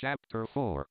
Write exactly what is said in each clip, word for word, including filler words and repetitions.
Chapter four.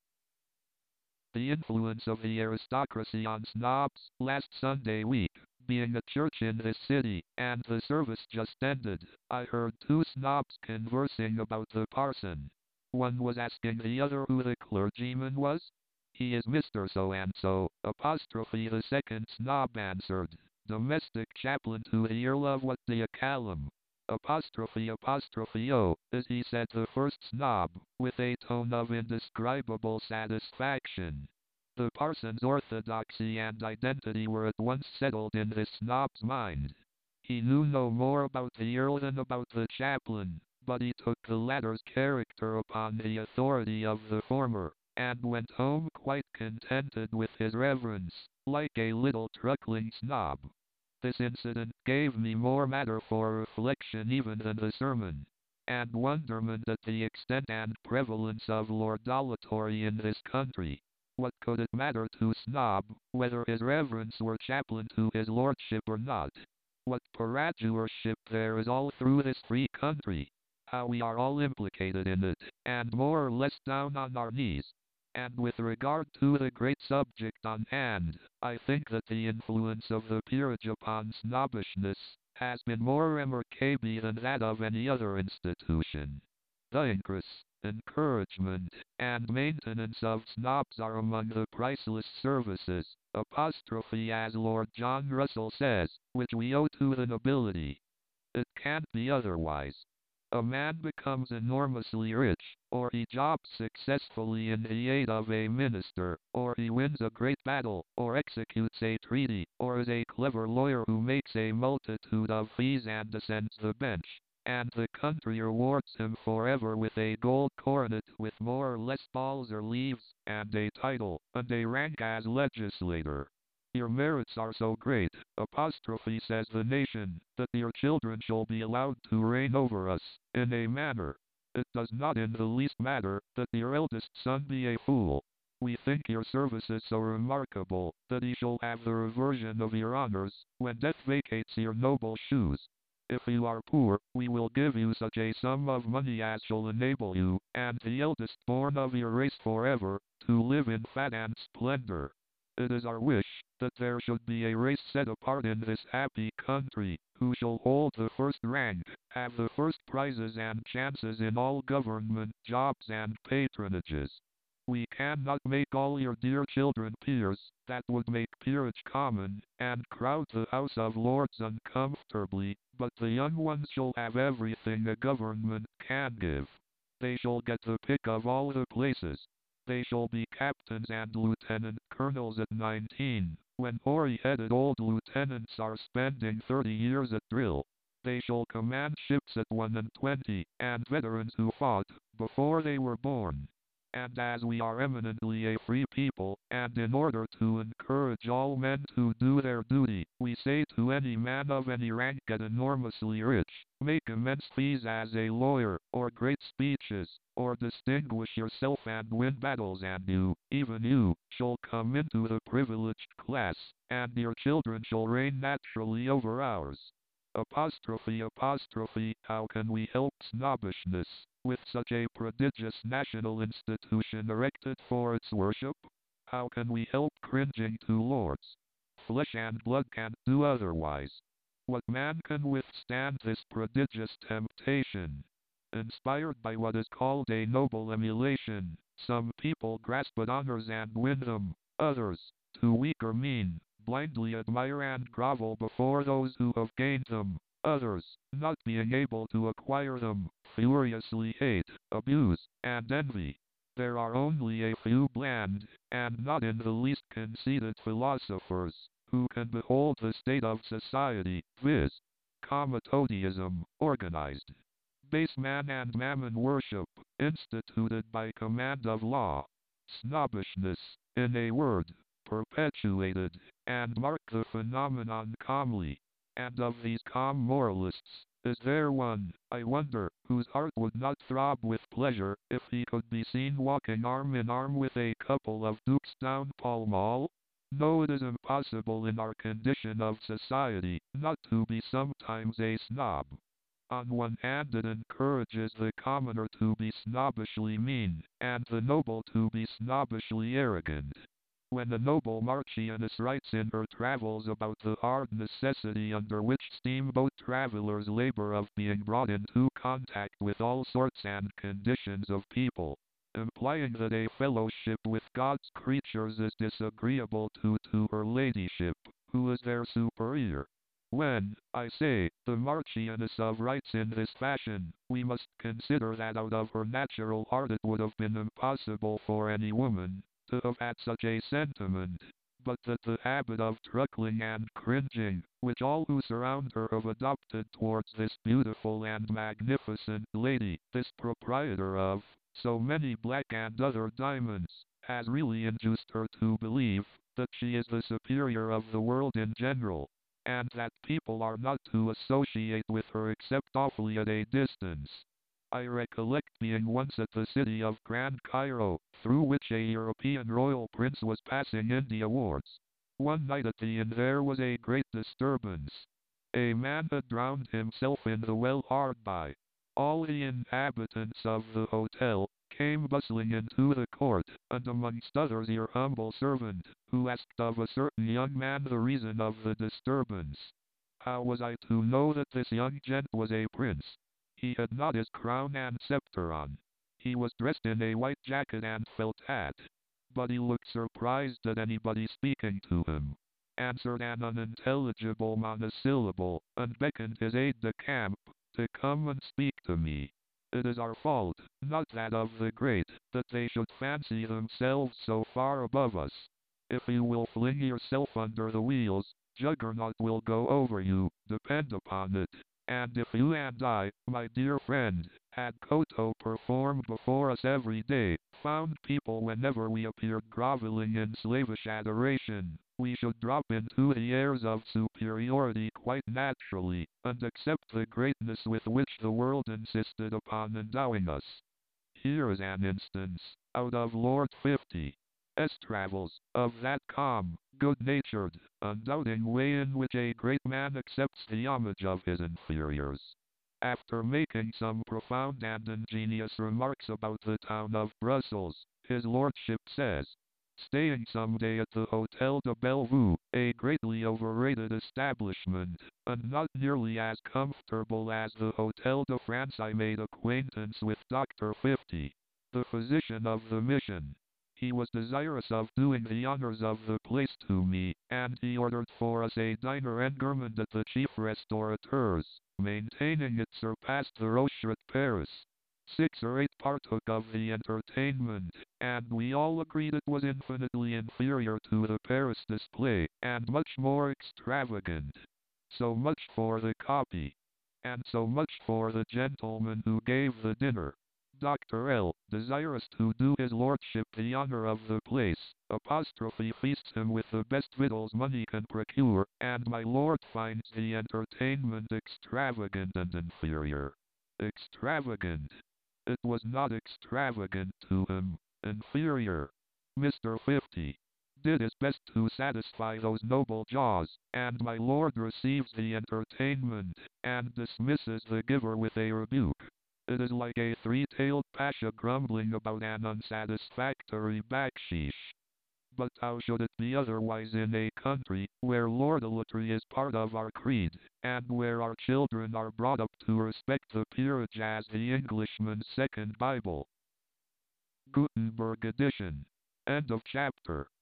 The influence of the aristocracy on snobs. Last Sunday week, being a church in this city, and the service just ended, I heard two snobs conversing about the parson. One was asking the other who the clergyman was. "He is Mister So-and-so, apostrophe the second snob answered. "Domestic chaplain to the Earl of what d'ye call him?" Apostrophe apostrophe oh, as he said the first snob, with a tone of indescribable satisfaction. The parson's orthodoxy and identity were at once settled in this snob's mind. He knew no more about the Earl than about the chaplain, but he took the latter's character upon the authority of the former, and went home quite contented with his reverence, like a little truckling snob. This incident gave me more matter for reflection even than the sermon, and wonderment at the extent and prevalence of lordolatory in this country. What could it matter to Snob, whether his reverence were chaplain to his lordship or not? What paradourship there is all through this free country! How we are all implicated in it, and more or less down on our knees. And with regard to the great subject on hand, I think that the influence of the peerage upon snobbishness has been more remarkable than that of any other institution. The increase, encouragement, and maintenance of snobs are among the priceless services, apostrophe as Lord John Russell says, which we owe to the nobility. It can't be otherwise. A man becomes enormously rich, or he jobs successfully in the aid of a minister, or he wins a great battle, or executes a treaty, or is a clever lawyer who makes a multitude of fees and ascends the bench, and the country rewards him forever with a gold coronet with more or less balls or leaves, and a title, and a rank as legislator. Your merits are so great, apostrophe says the nation, that your children shall be allowed to reign over us, in a manner. It does not in the least matter, that your eldest son be a fool. We think your services so remarkable, that he shall have the reversion of your honors, when death vacates your noble shoes. If you are poor, we will give you such a sum of money as shall enable you, and the eldest born of your race forever, to live in fat and splendor. It is our wish, that there should be a race set apart in this happy country, who shall hold the first rank, have the first prizes and chances in all government jobs and patronages. We cannot make all your dear children peers, that would make peerage common, and crowd the House of Lords uncomfortably, but the young ones shall have everything a government can give. They shall get the pick of all the places. They shall be captains and lieutenant colonels at nineteen, when hoary-headed old lieutenants are spending thirty years at drill. They shall command ships at one and twenty, and veterans who fought before they were born. And as we are eminently a free people, and in order to encourage all men to do their duty, we say to any man of any rank get enormously rich, make immense fees as a lawyer, or great speeches, or distinguish yourself and win battles, and you, even you, shall come into the privileged class, and your children shall reign naturally over ours. Apostrophe apostrophe, how can we help snobbishness, with such a prodigious national institution erected for its worship? How can we help cringing to lords? Flesh and blood can't do otherwise. What man can withstand this prodigious temptation? Inspired by what is called a noble emulation, some people grasp at honors and win them, others, too weak or mean, blindly admire and grovel before those who have gained them. Others, not being able to acquire them, furiously hate, abuse, and envy. There are only a few bland, and not in the least conceited philosophers, who can behold the state of society, viz. Commoditism, organized. Base man and mammon worship, instituted by command of law. Snobbishness, in a word, perpetuated, and mark the phenomenon calmly. And of these calm moralists, is there one, I wonder, whose heart would not throb with pleasure, if he could be seen walking arm in arm with a couple of dukes down Pall Mall? No, it is impossible in our condition of society, not to be sometimes a snob. On one hand it encourages the commoner to be snobbishly mean, and the noble to be snobbishly arrogant. When the noble Marchioness writes in her travels about the hard necessity under which steamboat travelers labor of being brought into contact with all sorts and conditions of people, implying that a fellowship with God's creatures is disagreeable to, to her ladyship, who is their superior. When, I say, the Marchioness of writes in this fashion, we must consider that out of her natural heart it would have been impossible for any woman to have had such a sentiment, but that the habit of truckling and cringing, which all who surround her have adopted towards this beautiful and magnificent lady, this proprietor of so many black and other diamonds, has really induced her to believe that she is the superior of the world in general, and that people are not to associate with her except awfully at a distance. I recollect being once at the city of Grand Cairo, through which a European royal prince was passing India-wards. One night at the inn there was a great disturbance. A man had drowned himself in the well hard by. All the inhabitants of the hotel came bustling into the court, and amongst others your humble servant, who asked of a certain young man the reason of the disturbance. How was I to know that this young gent was a prince? He had not his crown and scepter on. He was dressed in a white jacket and felt hat. But he looked surprised at anybody speaking to him, answered an unintelligible monosyllable, and beckoned his aide-de-camp to come and speak to me. It is our fault, not that of the great, that they should fancy themselves so far above us. If you will fling yourself under the wheels, Juggernaut will go over you, depend upon it. And if you and I, my dear friend, had Koto performed before us every day, found people whenever we appeared groveling in slavish adoration, we should drop into the airs of superiority quite naturally, and accept the greatness with which the world insisted upon endowing us. Here is an instance, out of Lord fifty's travels, of that calm, good-natured, undoubting way in which a great man accepts the homage of his inferiors. After making some profound and ingenious remarks about the town of Brussels, his lordship says, staying some day at the Hotel de Bellevue, a greatly overrated establishment, and not nearly as comfortable as the Hotel de France, I made acquaintance with Doctor Fifty, the physician of the mission. He was desirous of doing the honors of the place to me, and he ordered for us a diner en gourmand at the chief restaurateurs, maintaining it surpassed the Rocher at Paris. Six or eight partook of the entertainment, and we all agreed it was infinitely inferior to the Paris display, and much more extravagant. So much for the copy, and so much for the gentleman who gave the dinner. Doctor L, desirous to do his lordship the honor of the place, apostrophe feasts him with the best victuals money can procure, and my lord finds the entertainment extravagant and inferior. Extravagant. It was not extravagant to him. Inferior. Mister Fifty did his best to satisfy those noble jaws, and my lord receives the entertainment, and dismisses the giver with a rebuke. It is like a three-tailed pasha grumbling about an unsatisfactory backsheesh. But how should it be otherwise in a country where lordalitry is part of our creed, and where our children are brought up to respect the peerage as the Englishman's second Bible? Gutenberg edition. End of chapter.